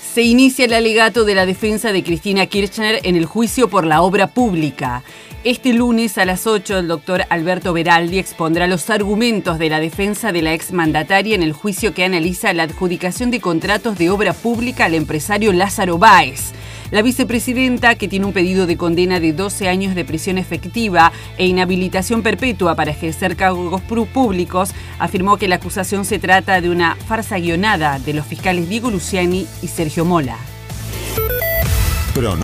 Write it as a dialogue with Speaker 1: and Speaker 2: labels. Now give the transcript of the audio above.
Speaker 1: Se inicia el alegato de la defensa de Cristina Kirchner en el juicio por la obra pública. Este lunes a las 8, el doctor Alberto Beraldi expondrá los argumentos de la defensa de la exmandataria en el juicio que analiza la adjudicación de contratos de obra pública al empresario Lázaro Báez. La vicepresidenta, que tiene un pedido de condena de 12 años de prisión efectiva e inhabilitación perpetua para ejercer cargos públicos, afirmó que la acusación se trata de una farsa guionada de los fiscales Diego Luciani y Sergio Mola.